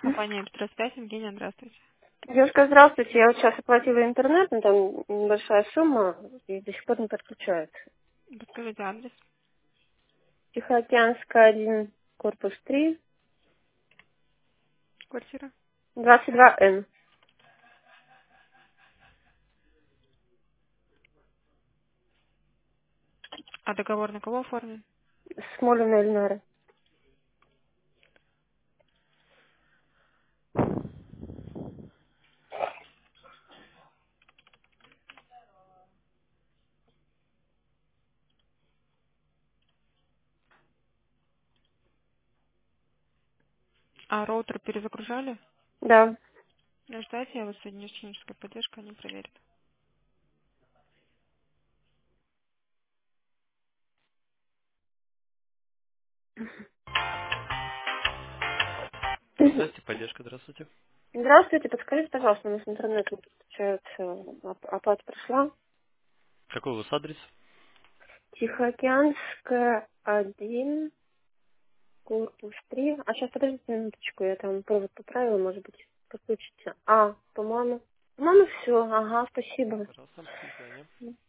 Компания «Электросвязь», Евгения, здравствуйте. Девушка, здравствуйте. Я вот сейчас оплатила интернет, но там небольшая сумма и до сих пор не подключается. Подскажите адрес. Тихоокеанская, 1, корпус 3, Квартира. 22Н. А договор на кого оформлен? Смолина Эльнара. А роутер перезагружали? Да. Ждайте, я вас соединю с технической поддержкой, они проверят. Здравствуйте, поддержка, здравствуйте. Здравствуйте, подскажите, пожалуйста, у нас интернет не подключается, оплата прошла. Какой у вас адрес? Тихоокеанская, 1, корпус 3. А сейчас, подождите минуточку, я там провод поправила, может быть, подключится. По-моему, все. Ага, спасибо. Пожалуйста, до свидания.